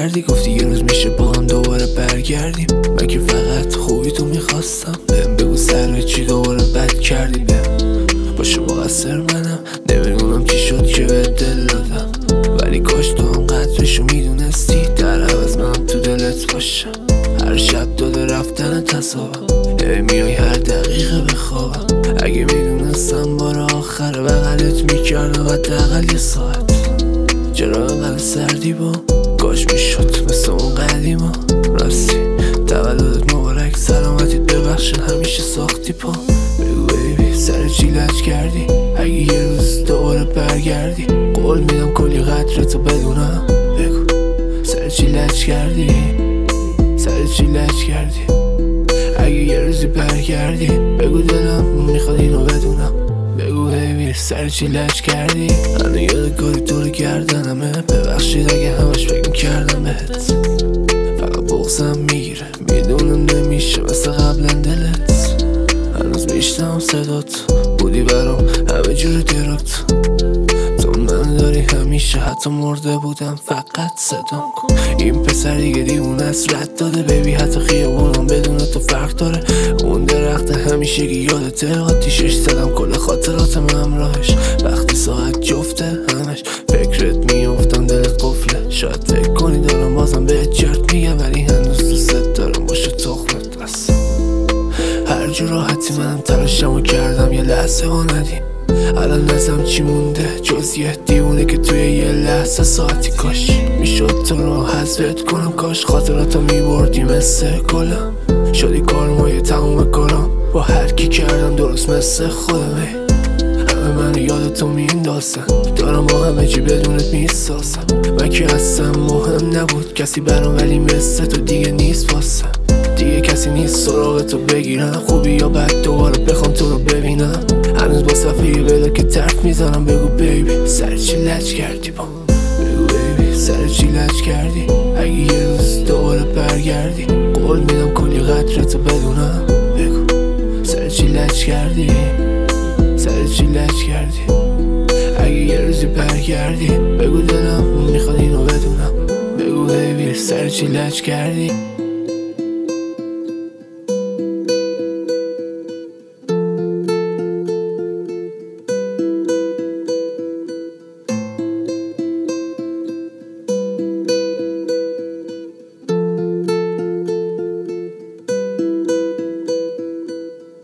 کردی، گفتی یه روز میشه با هم دوباره برگردیم. من که فقط خوبی تو میخواستم، بهم بگو سر چی دوباره بد کردی. باشه مقصر منم، نمیدونم چی شد که به دل دادم، ولی کاش تو هم قدرشو میدونستی. در عوض منم تو دلت باشم، هر شب داده رفتن تصابم، میای هر دقیقه بخوابم. اگه میدونستم بار آخر بغلت میکردم حداقل یه ساعت. چرا انقدر سردی با کاش میشد مثل اون قدیما. راستی تولدت مبارک، سلامتیت ببخشن همیشه ساختی پا. بگو بیبی سر چی لج کردی، اگه یه روز دوباره برگردی قول میدم کلی قدرتو بدونم. بگو سر چی لج کردی، سر چی لج کردی، اگه یه روزی برگردی بگو دلم میخواد اینو بدونم. بگو بیبی سر چی لج کردی، هنو یادگاری دور گردنمه. ببخشید اگه همش فکر میکردم بهت، فقط بغضم میگیره میدونم نمیشه مثل قبلا دلت. هنوز میشنم صدات، بودی برام همه جور درات. تو من داری همیشه، حتی مرده بودم فقط صدام کن. این پسر دیگه دیوونه است، رد داده بیبی حتی خیابونم بدون تو فرق داره. اون درخت همیشگی یادته، آتیشش زدم کل خاطراتم همراهش. وقتی ساعت جفته همش فکرت میافتم دلت قفله. شاید فکر کنی دارم بازم بهت جرد میگم، ولی هنوز دوست دارم باشه تخمت بس. هر جور راحتی منم تلاشمو کردم یه لحظه با ندیم. الان ازم چی مونده جز یه دیونه که توی یه لحظه ساعتی. کاش میشد تو رو حذفت کنم، کاش خاطراتو میبردی مثل گلم. شدی کارمای تموم کارم، با هر کی کردم درست مثل خودمه. همه منو یادتو میندازن، دارم با همه چی بدونت میسازم. من که اصلا مهم نبود کسی برام، ولی مثل تو دیگه نیست واسم. دیگه کسی نیست سراغ تو بگیرم، خوبی یا بد دوباره بخوام تو رو ببینم. هنوز با صفحه یه بلا که طرف میزنم. بگو بیبی سر چی لج کردی با، بگو بیبی سر چی لج کردی، اگه یه روز دوباره برگردی قول میدم کلی قدرتو بدونم. بگو سر چی لج کردی، سر چی لج کردی، اگه یه روزی برگردی بگو دلم میخواد اینو بدونم. بگو بیبی سر چی لج کردی.